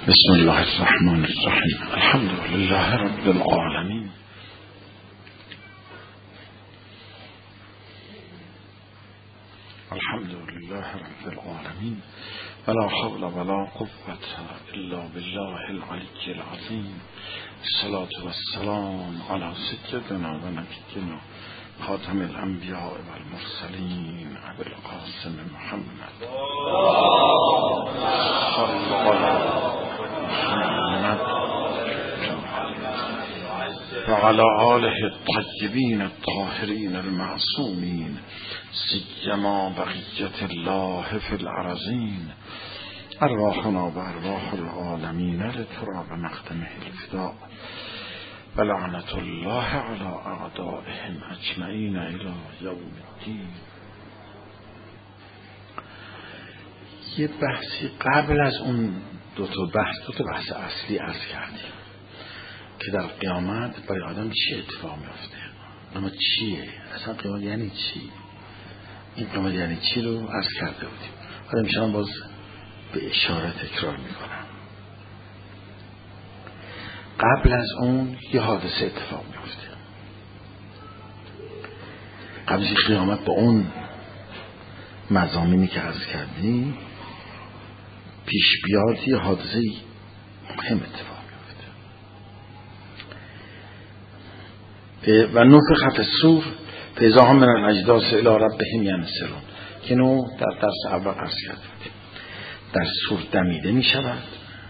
بسم الله الرحمن الرحیم. الحمد لله رب العالمین. الحمد لله رب العالمین ولا حول ولا قوة الا بالله العلی العظیم. الصلاة والسلام علی سیدنا و نبینا خاتم الانبیاء والمرسلین ابی القاسم محمد صلی الله وعلى آله الطيبين الطاهرين المعصومين سيما بقية الله في الأرضين. أرواحنا وأرواح العالمين لتراب مقدمه الفداء ولعنة الله على أعدائهم أجمعين إلى يوم الدين. یه بحثی قبل از اون دو تا بحث اصلی عرض کردیم که در قیامت برای آدم چه اتفاق میفته. اما چیه؟ اصلا قیامت یعنی چی؟ این قیامت یعنی چی رو عرض کرده بودیم. حالا میشم باز به اشاره تکرار میکنم. قبل از اون یه حادثه اتفاق میفته. قبل از قیامت با اون مضامینی که عرض کردیم پیش بیاد یه حادثه مهم اتفاق میفته. و نفخ فی الصور فاذا هم من الاجداث الی ربهم ینسلون که نو در درس اول عرض کردیم. در صور دمیده می شود،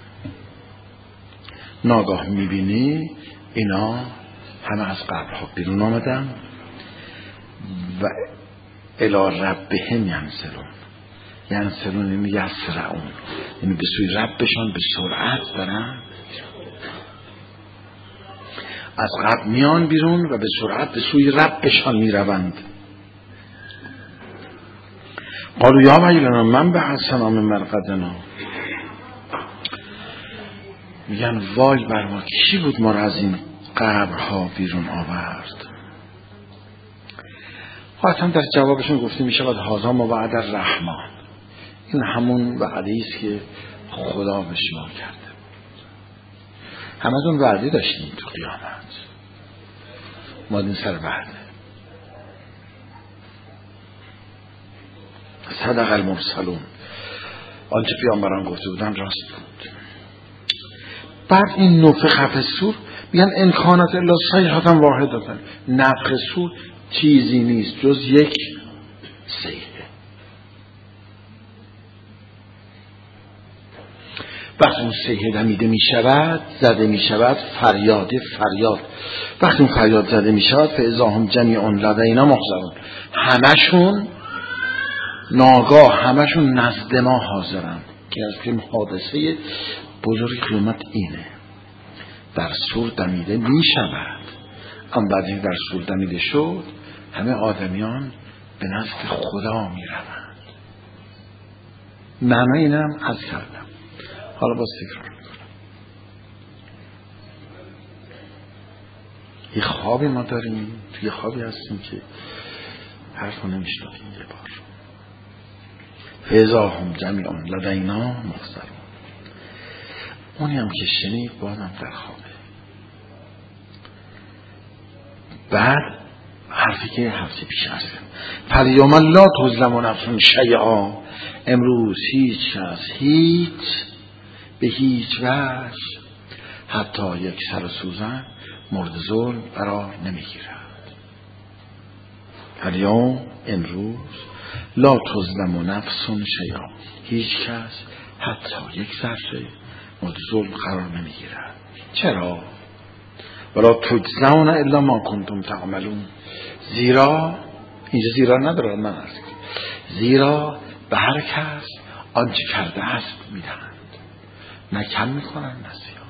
ناگاه می بینی اینا همه از قبرها بیرون آمدن و الی ربهم ینسلون یعنی یسرعون، یعنی به سوی ربشان به سرعت دارن از قبر میان بیرون و به سرعت به سوی ربشان میروند. قالوا یا ویلنا من بعثنا من مرقدنا، میگن وای بر ما، کی بود ما را از این قبرها بیرون آورد؟ حتما در جوابشون گفته می شود هذا ما وعد الرحمن، این همون وعده است که خدا به شما کرده. همتون وعده داشتیم تو قیامت، مادین سر وعده. صدق المرسلون، آنچه پیامبران گفته بودن راست بود. بعد این نفخ فی الصور میگن ان کانت الا صیحة واحدة، نفخ صور چیزی نیست جز یک صیحه. وقتی اون صیحه دمیده می شود، زده می شود، فریاد. وقتی اون فریاد زده می شود فاذا هم جمیع لدینا محضرون، همشون ناگاه همشون نزد ما حاضرن. که از این حادثه بزرگ قیامت اینه، در صور دمیده می شود، اما بعد این در صور دمیده شد همه آدمیان به نزد خدا می روند. معنی اینم از کردم، حالا باز تکرار میکنم. یه خوابی ما داریم، توی خوابی هستیم که حرف نمیشنویم. یه بار فاذا هم جمیع لدینا محضرون، اونی هم که شنید بازم در خوابه. بعد حرفی که هفته پیش عرض کردم، فالیوم لا تظلم نفس شیئا، امروز هیچ کس به هیچ وجه حتی یک سر سوزن مورد ظلم قرار نمیگیرد. الیوم امروز لا تظلم نفس شیئا، هیچ کس حتی یک ذره مورد ظلم قرار نمیگیرد. چرا؟ ولا تجزون الا ما کنتم تعملون، زیرا اینجا زیرا نداره، من عرض کنم زیرا به هر کس آنچه کرده است میدهند، نه کم میکنن نه زیاد.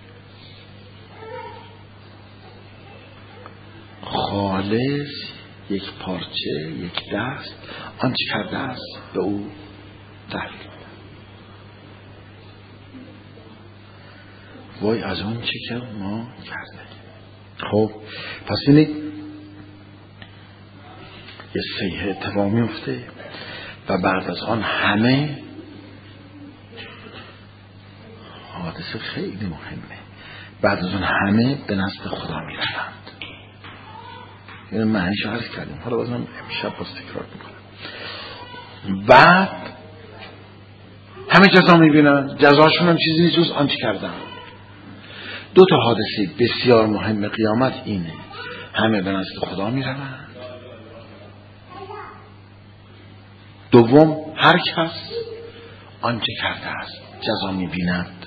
خالص یک پارچه، یک دست، آنچه کرده است به او تحویل. وای از اون چی که ما کرده. خب پس بینید یه صیحه اتفاق میفته و بعد از آن همه حادثه خیلی مهمه. بعد از اون همه به نزد خدا میروند. این معنیش عرض کردیم، حالا بازم امشب باز تکرار میکنم. بعد همه جزا میبینن، جزاشون هم چیزی نیست جز آنچه کردن. دو تا حادثه بسیار مهم قیامت اینه: همه به نزد خدا میروند، دوم هر کس آنچه کرده است جزا میبیند.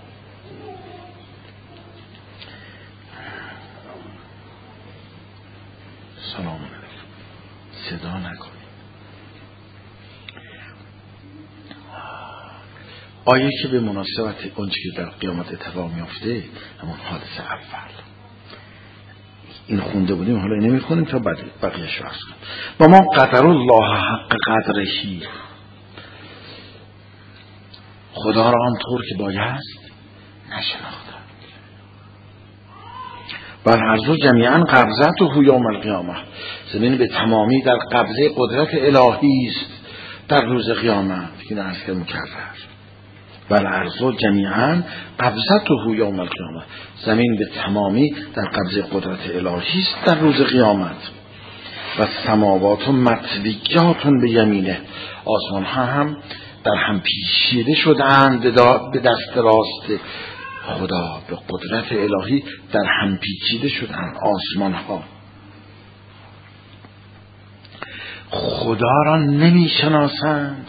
سلام علیکم. صدا نکنید. آیه که به مناسبت اونچه که در قیامت اتفاق میفته همون حادثه اول این خونده بودیم، حالا نمی خونیم تا بقیه‌اش رو عرض کنیم. و ما قدر الله حق قدرهی، خدا را آنطور که بایست نشناختند. بل الارض جمیعا قبضته یوم القیامه، زمین به تمامی در قبضه قدرت الهی است در روز قیامت. این عرض که مکرر، بل الارض جمیعا قبضته یوم القیامه، زمین به تمامی در قبضه قدرت الهی است در روز قیامت. و السماوات مطویات به یمینه، آسمان ها هم در هم پیچیده شدند به دست راست خدا. به قدرت الهی در هم پیچیده شدند آسمان ها. خدا را نمی شناسند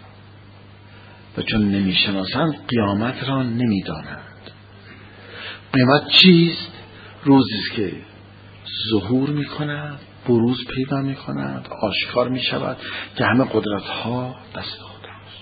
و چون نمی شناسند قیامت را نمی دانند. قیامت چیست؟ روزی است که ظهور می کند، بروز پیدا می کند، آشکار می شود که همه قدرت ها دست خداست.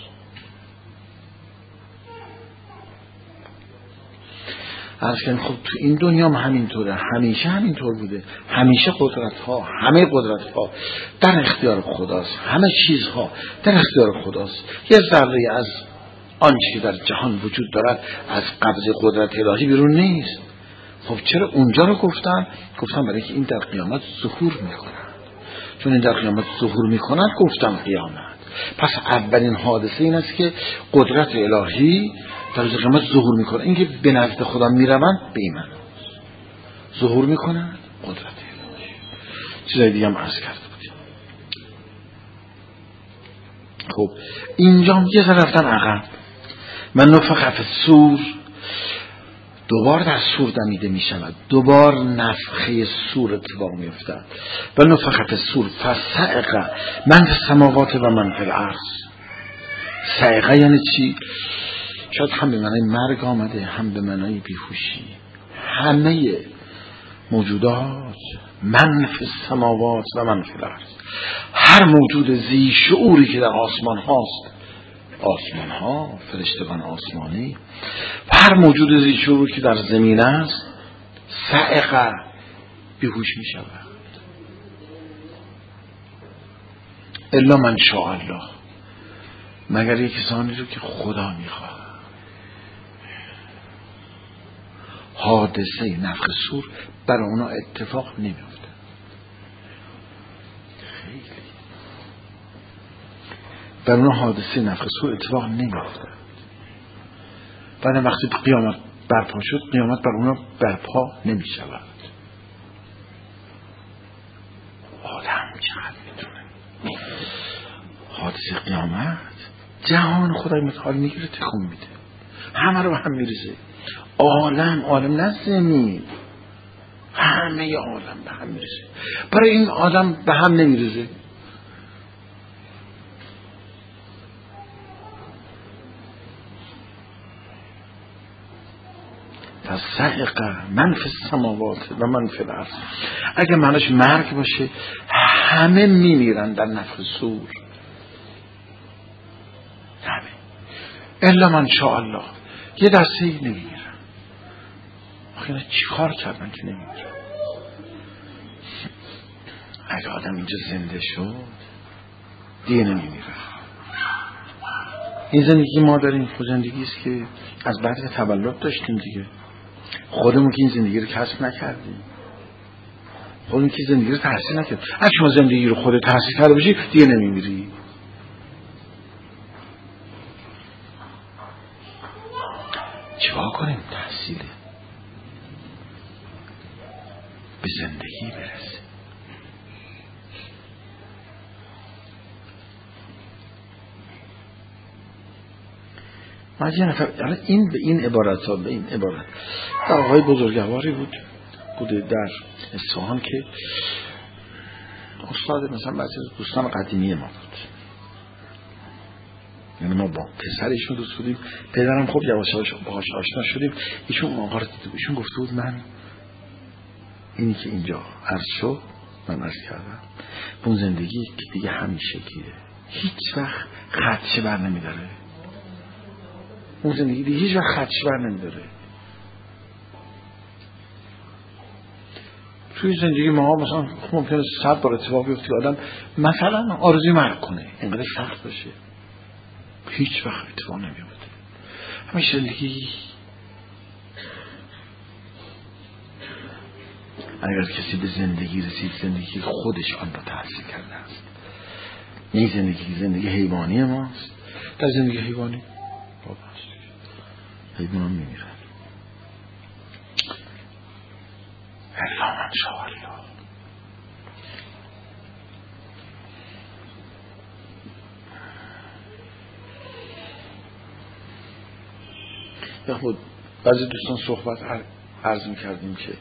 عرض کنیم خب تو این دنیا هم همینطوره، همیشه همینطور بوده. همیشه قدرت ها، همه قدرت ها در اختیار خداست، همه چیزها در اختیار خداست. یه ذره از آنچه که در جهان وجود دارد از قبض قدرت الهی بیرون نیست. خب چرا اونجا رو گفتن برای که این در قیامت ظهور میکنند. چون این در قیامت ظهور میکنند گفتم قیامت. پس اولین حادثه این است که قدرت الهی در روز قیامت ظهور میکنه. اینکه به نزد خدا میروند به این معناست، ظهور میکنند قدرت الهی. چیزای دیگه هم عرض کرده بودیم. خب اینجا یه ذره رفتن عقب. من نفخ فی الصور، دوبار در صور دمیده می شود، دوبار نفخه صور اتفاق می افتد. و نفخ فی الصور فصعق من فی السماوات و من فی الارض. صعقه یعنی چی؟ شاید هم به معنی مرگ آمده، هم به معنی بیهوشی. همه موجودات، من فی السماوات و من فی الارض، هر موجود ذی شعوری که در آسمان هاست، آسمان ها، فرشتگان آسمانی، و هر موجود ذی شعوری که در زمین است، صعقه بیهوش می شود. الا من شاء الله، مگر یک کسانی رو که خدا میخواد. حادثه نفخ صور برای اونا اتفاق نمیفته. خیلی برای اونا حادثه نفخ صور اتفاق نمیفته. بعد وقتی قیامت برپا شد، قیامت بر اونا برپا نمی شود. آدم چقدر میتونه حادثه قیامت جهان خدای متعال میگیره، تکون میده، همه رو به هم میریزه. عالم نه زمین، همه عالم به هم میریزه. برای این آدم به هم نمیریزه. فصعق من فی السماوات و من فی الارض. اگه معناش مرگ باشه همه میمیرن در نفخ صور، همه الا من شاء الله، یه دسته ای نمیمیرن. آخه چی کار کردن که نمیمیرن؟ اگه آدم اینجا زنده شد دیگه نمیمیره. این زندگی ما داریم خود زندگی است که از بعد تولد داشتیم دیگه. خودمون که این زندگی رو کسب نکردیم، خودمون که زندگی رو تحصیل نکردیم. اگه شما زندگی رو خودت تحصیل کرده باشی دیگه نمیمیری. چیکار کنیم؟ تحصیله، به زندگی برسیم. من یه نفر این به این عبارت ها، به این عبارت آقای بزرگواری بوده در اصفهان که استاد مثلا بعضی از دوستان قدیمی ما بود، یعنی ما با پسرشون دوست بودیم، پدرم خب یواش یواش باهاش آشنا شدیم. ایشون اون آقا رو دیده، ایشون گفته بود من اینی که اینجا عرض شد، من عرض کردم اون زندگی که دیگه همیشگیه، هیچ وقت خدشه بر نمیداره. اون زندگی دیگه هیچ وقت خدشه بر نمیداره. توی زندگی ما مثلا ممکنه 100 بار اتفاق بیفته آدم مثلا آرزوی مرگ کنه، اینقدر سخت باشه، هیچ وقت اتفاق نمیفته. همیشه زندگی اگر کسی به زندگی رسید، زندگی خودش آن را تحصیل کرده است. این زندگی حیوانی ماست. در زندگی حیوانی حیوان هم میمیرن. الا من شاء الله. یا خود بعضی دوستان صحبت عرض میکردیم که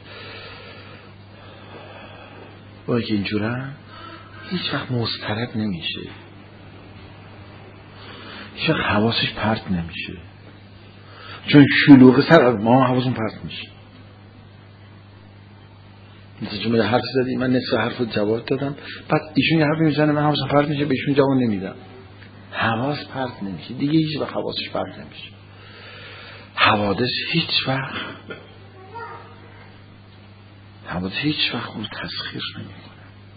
وقتی که اینجوره هیچ وقت مضطرب نمیشه، هیچ وقت حواسش پرت نمیشه، چون شلوغ سر ما حواسون پرت میشه. مثلا جمله حرف زدی، من نصف حرف رو جواب دادم، بعد ایشون یه حرفی میزنه من حواسم پرت میشه، بهشون جواب نمیدم، حواس پرت نمیشه دیگه، هیچ وقت حواسش پرت نمیشه. حوادث هیچ وقت اون تسخیر نمیکنه.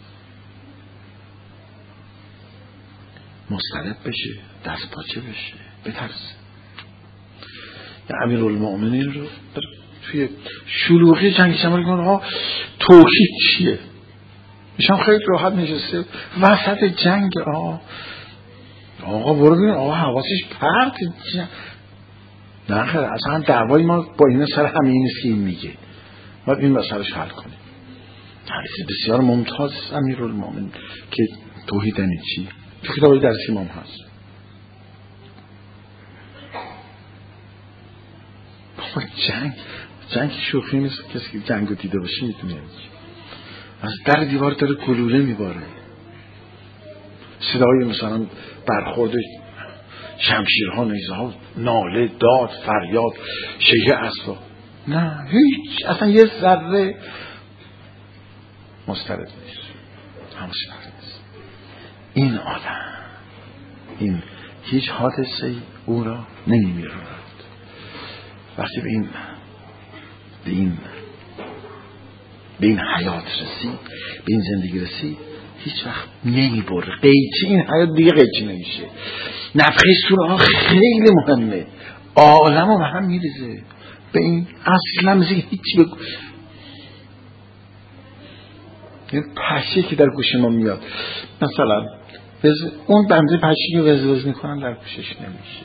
مضطرب بشه، دست پاچه بشه، بترسه. یا امیرالمؤمنین رو توی شلوغی جنگ شمال کنه ها توحید چیه؟ ایشان خیلی راحت نشسته وسط جنگ. آقا برو ببین، آقا حواسش پرت. نه خیر، اصلا دعوای ما با این سر همین نیست که این میگه، باید این مسئلهش حل کنیم. حدیث بسیار ممتاز امیرالمؤمنین که توحید یعنی چی تو کتابی درس امام هست. بابا جنگ شوخی نیست. کسی که جنگو دیده باشه میتونه از در دیوار داره گلوله میباره، صدای مثلا برخورد شمشیرها، نیزها، ناله، داد، فریاد، شیء اسبا. نه هیچ، اصلا یه ذره مسترد نیست، همش نیست. این آدم این هیچ حادثه او را نمی‌میراند. وقتی به این حیات رسید، به این زندگی رسید، هیچ وقت نمیبره. قیچی این حیات دیگه قیچی نمیشه. نفخه سورها خیلی مهمه، عالم رو به هم میریزه. به این اصلا مثل هیچی بگو. این پشه که در گوش ما میاد، مثلا اون بنده پشه که وزوز میکنن در گوشش نمیشه.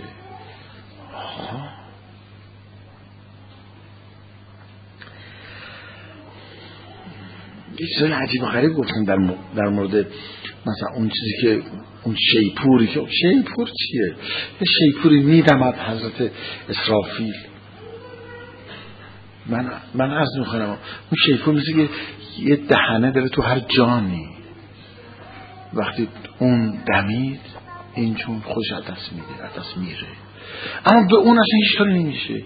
یه چیزای عجیب و غریب گفتن در مورد مثلا اون چیزی که اون شیپوری که شیپور چیه؟ یه شیپوری میدمد حضرت اسرافیل. من عرض میکنم اون شیپور مثل که یه دهنه داره تو هر جانی، وقتی اون دمید این چون خوش از دست میده، از دست میره، اما به اون اصلا هیچ طوری نمیشه.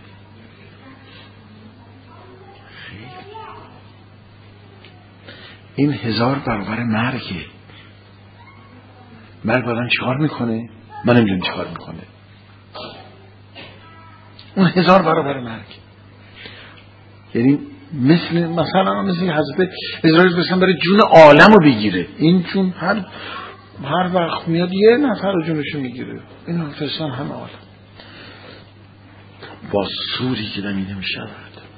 این 1000 برابر مرگه. مرگ آدم چیکار میکنه؟ من نمیدونم چیکار میکنه. اون 1000 برابر مرگ. یعنی مثلا حضرت اسرائیل بسن برای جون عالم رو بگیره، این چون هر وقت میاد یه نفر رو جونشو میگیره، این فرستان همه عالم با سوری که دمیده میشود.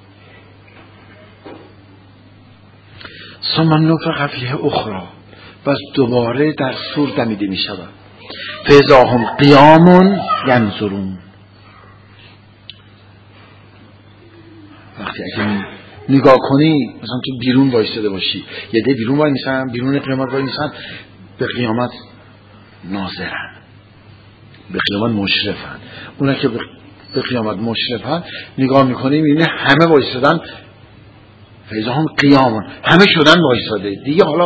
ثم نفخ فیه اخرى، بس دوباره در سور دمیده میشود. فاذا هم قیام ینظرون، وقتی اگه نگاه کنی مثلا تو بیرون وایساده باشی، یه ده بیرون وای میسن، بیرون قیامت وای میسن، به قیامت ناظرن، به قیامت مشرفن. اونا که به قیامت مشرفن نگاه میکنی میبینی همه وایسادن، فیضا هم قیامن، همه شدن وایساده دیگه. حالا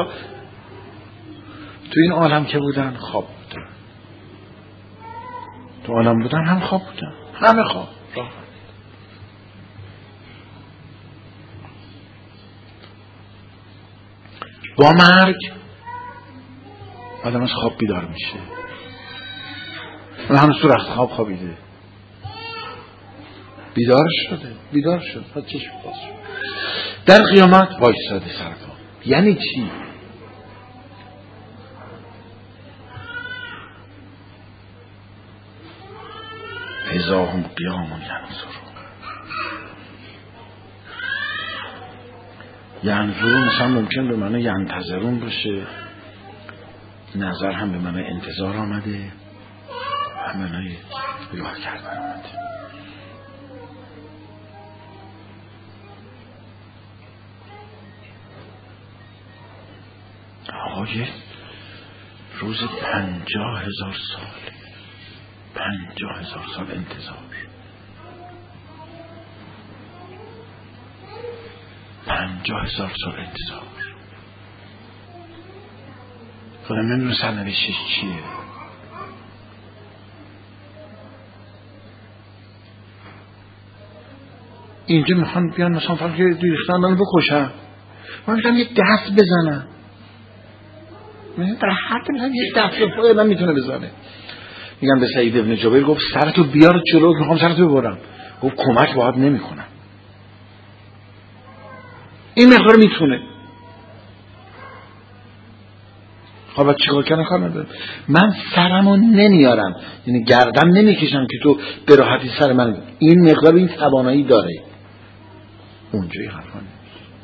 تو این عالم که بودن خواب بودن، تو عالم بودن هم خواب بودن، همه خواب. با مرگ آدم از خواب بیدار میشه، اون هم تو رخت خواب خوابیده، بیدار شد تا چشم باز شد، در قیامت وایساده سر پا. یعنی چی؟ اذا هم قیام ینظرون مثلا ممکن به معنی ینتظرون باشه، نظر هم به معنی انتظار آمده، هم به معنی نگاه کردن آمده. آقای روز 50,000 سال، 50,000 سال انتظار، 50,000 سال انتظار. خدا نمیدونه سرنوشتش چیه. اینجا میخوان بیان مثلا فرق ریختن منو بکشن، من میگم یه دست بزنم، در حد میگم یه دست به پای من میتونه بزنه. میگم به سعید ابن جبیر گفت سرتو بیار جلو، میخوام سرتو ببرم. گفت کمک باید نمیکنم، این مقدار میتونه. خب چیکار کنم؟ کار ندارم، من سرمو نمیارم، یعنی گردن نمیکشم که تو به راحتی سر من، این مقدار این توانایی داره. اونجایی حرفا نیست.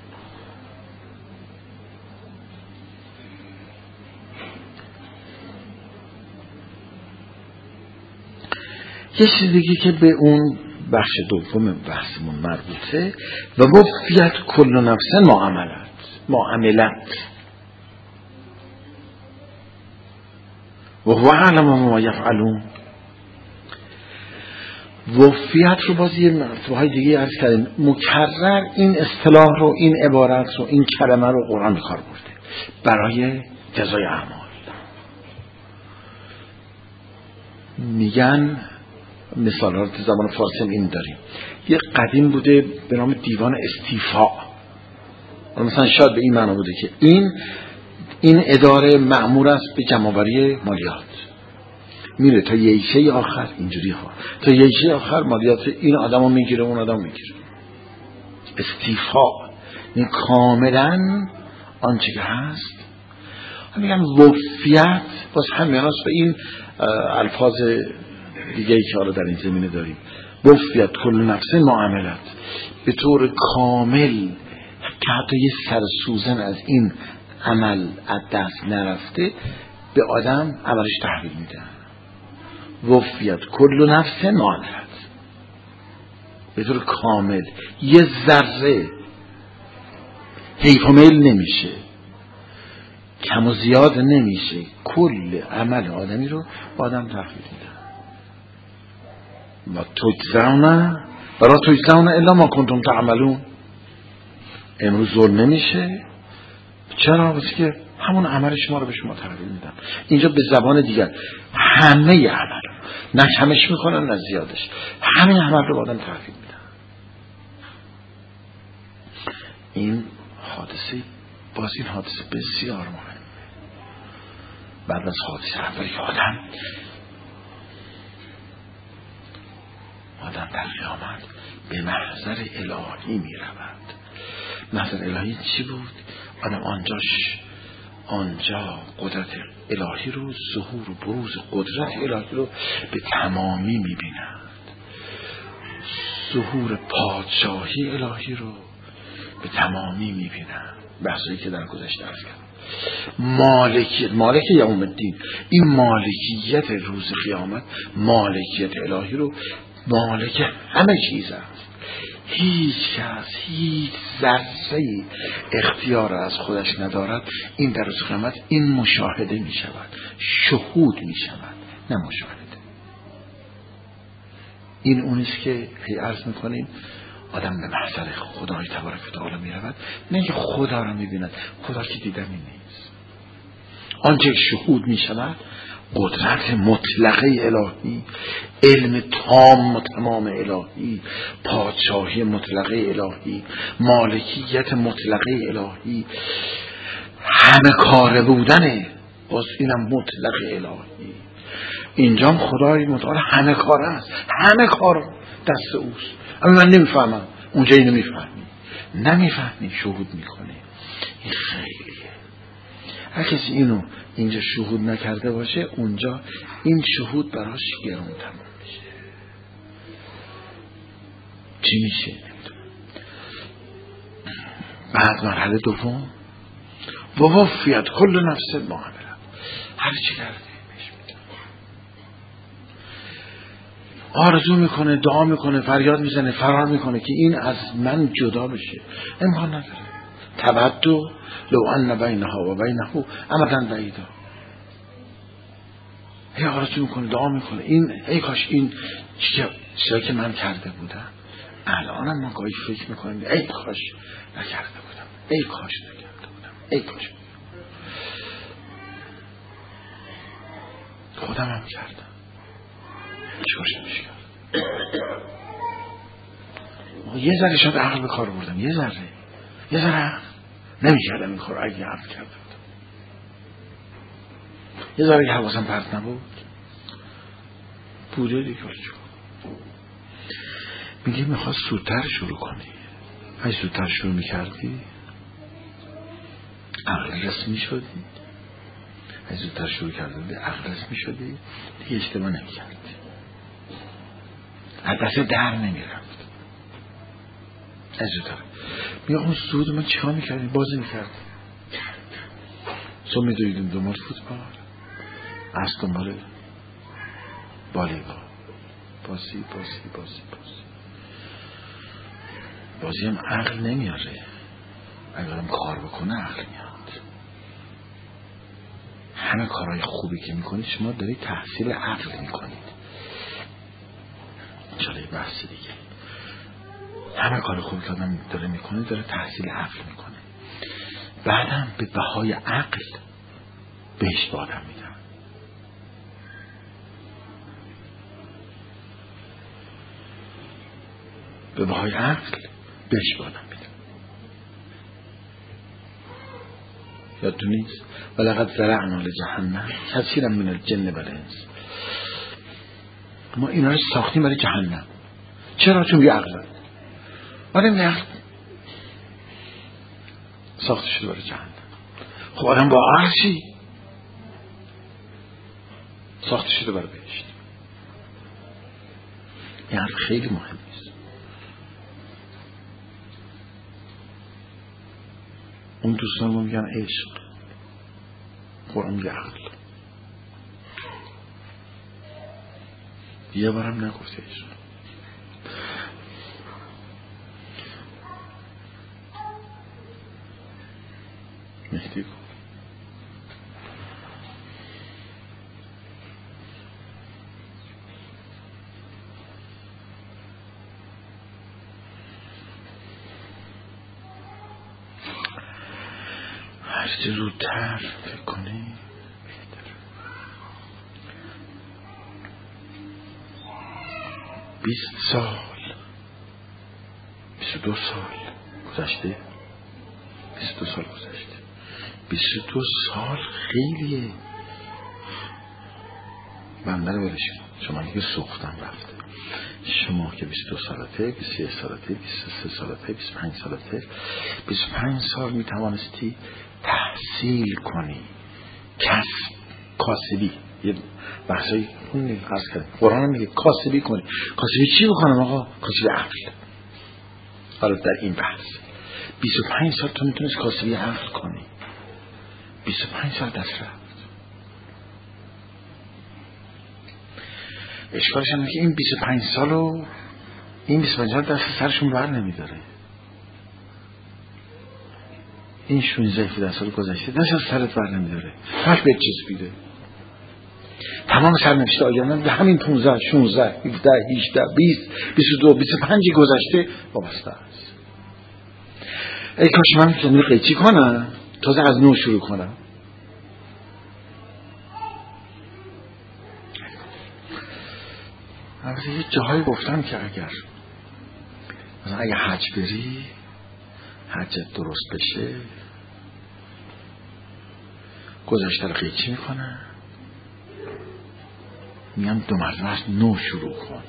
یه چیز دیگه که به اون بخش دوم بحثمون مربوطه، و وفیت کل نفس ما عملت و هو اعلم ما یفعلون. وفیت رو باز یه مرتبه‌های دیگه عرض کردیم، مکرر این اصطلاح رو، این عبارت رو، این کلمه رو قرآن به کار برده برای جزای اعمال. میگن مثال ها تو زبان فارسی این داریم، یه قدیم بوده به نام دیوان استیفاء، مثلا شاید به این معنا بوده که این اداره مأمور است به جمع‌آوری مالیات، میره تا ییشه آخر اینجوری ها، تا ییشه آخر مالیات این آدمو میگیره اون آدمو میگیره. استیفاء این کاملا آنچه که هست. میگن وفیت باز همین است به این الفاظ دیگه ای که حالا در این زمینه داریم. وفیت کل نفس ما عملت، به طور کامل که حتی یه سرسوزن از این عمل از دست نرفته به آدم عملش تحویل میدن. وفیت کل نفس ما عملت، به طور کامل یه ذره حیف و میل نمیشه، کم و زیاد نمیشه، کل عمل آدمی رو با آدم تحویل میدن. و تجزون الا ما کنتم تعملون. امروز ظلم نمیشه، چرا؟ واسه که همون عمل شما رو به شما تحویل میدن. اینجا به زبان دیگر همه عمل، نه کمش میکنن نه زیادش، همه عمل رو با آدم تحویل میدن. این حادثه، باز این حادثه بسیار مهمه. بعد از حادثه اولی که آدم در قیامت به محضر الهی می رود. محضر الهی چی بود؟ آدم آنجا قدرت الهی رو، ظهور و بروز قدرت الهی رو به تمامی می بیند، ظهور پادشاهی الهی رو به تمامی می بیند. بحثی که در گذشته عرض کردم، مالک یوم الدین، این مالکیت روز قیامت، مالکیت الهی رو، مالک همه چیز است، هیچ کس هیچ ذره اختیار از خودش ندارد، این در روز قیامت این مشاهده می شود، شهود می شود، نه مشاهده. این اونیست که هی عرض میکنیم آدم به محضر خدای تبارک و تعالی می رود، نه که خدا را می بیند، خدا که دیدنی نیست. آنچه شهود می شود قدرت مطلقه الهی، علم تام و تمام الهی، پادشاهی مطلقه الهی، مالکیت مطلقه الهی، همه کاره بودن، باز اینم مطلق الهی. اینجام خدای متعال همه کاره است، همه کار دست اوست. اما من نمیفهمم، اونجا اینو میفهمی، نمیفهمی شهود میکنه. این خیلیه. هر کسی اینو اینجا شهود نکرده باشه، اونجا این شهود براش گران تمام میشه. چی میشه؟ نمیدونم. بعد مرحله دوم، ووفیت کل نفس ما عملت، هر چی کرده بهش میده. آرزو میکنه، دعا میکنه، فریاد میزنه، فرار میکنه که این از من جدا بشه، امکان نداره. تبدو لو ان بینها و بینه امدا بعیدا. هی آرزو میکنه، دعا میکنه، این ای کاش این چیزایی که من کرده بودم، الانم ما گاهی فکر میکنیم ای کاش نکرده بودم، ای کاش نکرده بودم، ای کاش. خودم هم کردم، چیکارش نمیشه کرد. یه ذره شاید عقل به کار بردم، یه ذره عقل نمیکردم این کار اگه عقل کرده بودم. یه ذره که حواسم پرت نبود بوده دیگه. میگه میخواست زودتر شروع کنی، اگه زودتر شروع میکردی عقل رس میشدی، اگه زودتر شروع کردی عقل رس میشدی دیگه اشتباه نمیکردی، از دست در نمیرفت. از زودتر میگه اون زود من چیکار میکردیم؟ بازی میکردیم، صبح میدویدیم دنبال فوتبال، از دنبال والیبال، بازی هم عقل نمیاره. اگر هم کار بکنه عقل میاد. همه کارهای خوبی که میکنید شما دارید تحصیل عقل میکنید. چرا بحث دیگه، همه کار خوبی که آدم داره میکنه داره تحصیل عقل میکنه. بعدم به بهای عقل بهش به آدم میدن. به بهای عقل بهش به آدم میدن. یادتون نیست؟ ولقد ذرعنا لجهنم کثیرا من الجن والانس. ما اینا رو ساختیم برای جهنم. چرا؟ چون یه عقل آدم یه عقل ساخته شده برای جهنم. خب آدم با عقل چی؟ ساخته شده برای بهشت. این عقل خیلی مهم است. اون دوستان ما میگن عشق، قرآن میگه عقل. یه بارم نگفته عشق. مهدی گفت هرچی زودتر فکر کنی بهتر. 20 سال 22 سال گذشته، 22 سال گذشته. 22 سال خیلیه. بنده رو برش کن. شما دیگه سوختم رفته. شما که 22 سالته، 21 سالته، 23 سالته، 25 سالته، 25 سال میتوانستی تحصیل کنی، کاسبی. یه بحثایی کنی، قرض کردیم قرآن میگه کاسبی کنی. کاسبی چی بکنم آقا؟ کاسبی عقل. حالا در این بحث 25 سال تو میتونست کاسبی عقل کنی. 25 سال دست رفت. اشکالش هم که این 25 سالو این 25 دست سرشون بر نمیداره. این 16 سال گذشته دست از سرت بر نمیداره. هر به چیز بیده. تمام سرنوشت آینده به همین 15 16 17 18 20 22 25 گذشته وابسته است. ای کاش من میتونم قیچی کنم تازه از نو شروع کنم. البته یه جاهایی گفتم که مثلا اگه حج بری حجت درست بشه گذشته رو قیچی میکنن میگم 2 مرتبه از نو شروع کن.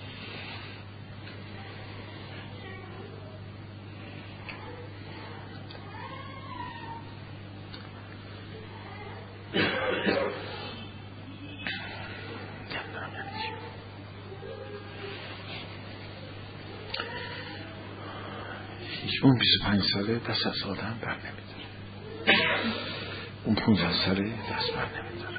اون 25 ساله دست از آدم بر نمیداره. اون 15 ساله دست بر نمیداره.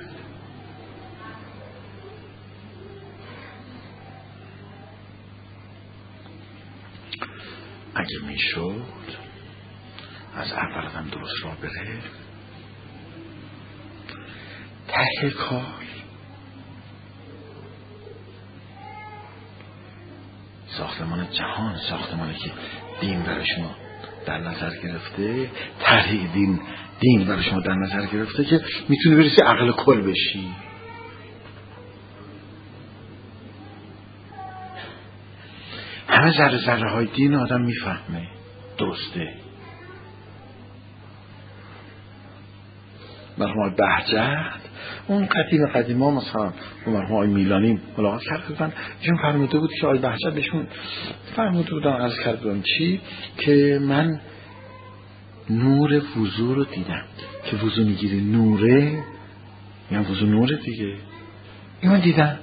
اگه میشد از اول آدم درست را بره ته کار ساختمان جهان، ساختمانی که دین برای شما در نظر گرفته، طرح دین برای شما در نظر گرفته که میتونی برسی عقل کل بشی. همه ذره های دین آدم میفهمه درسته. مرحوم بهجت اون قدیم ها مثلا مرحوم آقای میلانی ملاقات کرده بودن، ایشون فرموده بود که آقای بهجت بهشون فرموده بودن عرض کرده بودن چی؟ که من نور وضو رو دیدم که وضو میگیری نوره، یعنی وضو نوره دیگه. این من دیدم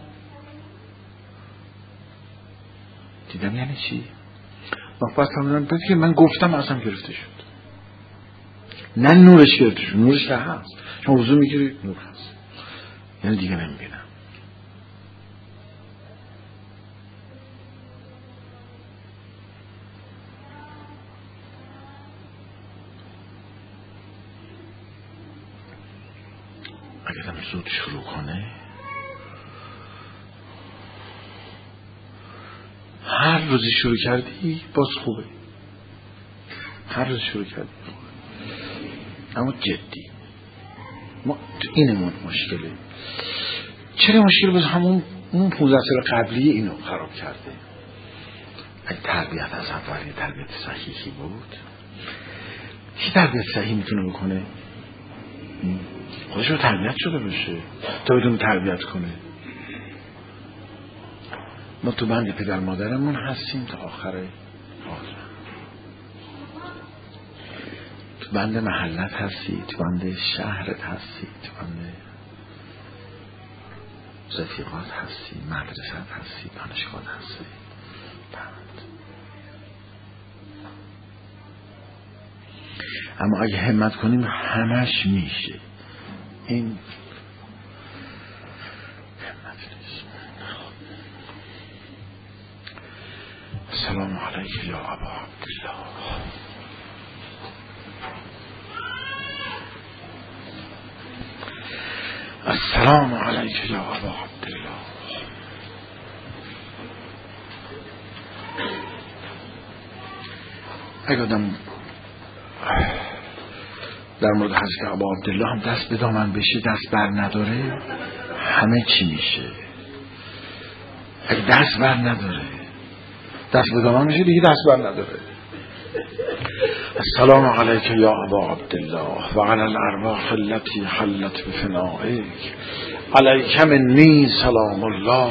یعنی چی؟ وقت فرمودن بگید که من گفتم اصلا گرفته شد. نه نورش گرفته شد، نورش که هست، شما وضو میگیری نور هست، یعنی دیگه نمیبینم. اگر هم زود شروع کنه هر روزی شروع کردی باز خوبه، هر روز شروع کردی خوبه. اما جدی ما تو اینمون مشکله. چرا مشکل؟ باز همون 15 سال قبلی اینو خراب کرده. اگه تربیت از اول تربیت صحیحی بود، کی تربیت صحیح میتونه بکنه؟ خودش رو تربیت شده باشه تا بدون تربیت کنه. ما تو بند پدر مادرمون هستیم تا آخر عمر، تو بند محلت هستی، تو بند شهرت هستی، تو بند رفیقات هستی، مدرسات هستی، دانشگاه هستی. اما اگه همت کنیم همش میشه. این همت نیست. السلام علیک یا ابا عبدالله. السلام علیک یا ابا عبدالله. اگه آدم در مورد حضرت ابا عبدالله هم دست به دامن بشه، دست بر نداره، همه چی میشه. اگه دست بر نداره، دست به دامن میشه، دیگه دست بر نداره. السلام علیک یا ابا عبدالله و علی الارواح التي حلت بفنائک علیک منی سلام الله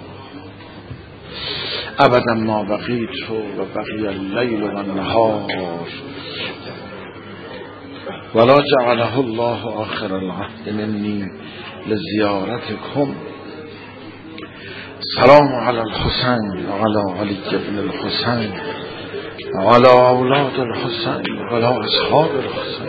ابدا ما بقیت و بقی اللیل و النهار ولا جعله الله آخر العهد منی لزیارتکم. سلام علی الحسین و علی علی ابن الحسین و علی اولاد الحسین و علی اصحاب الحسین